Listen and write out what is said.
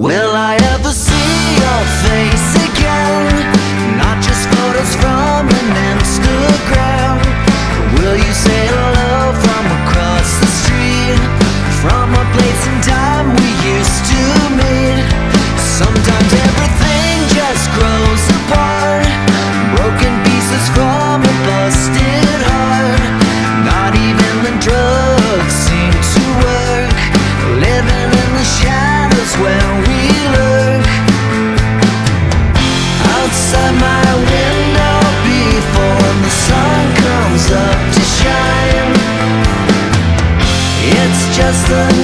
Will I ever see your face again? Not just photos from an Instagram. Will you say hello from across the street, from a place and time we used to meet? Sometimes everything just grows apart, broken pieces from a busted heart. Not even the drugs seem to work, living in the shadows where we lurk. Outside my window before the sun comes up to shine, it's just the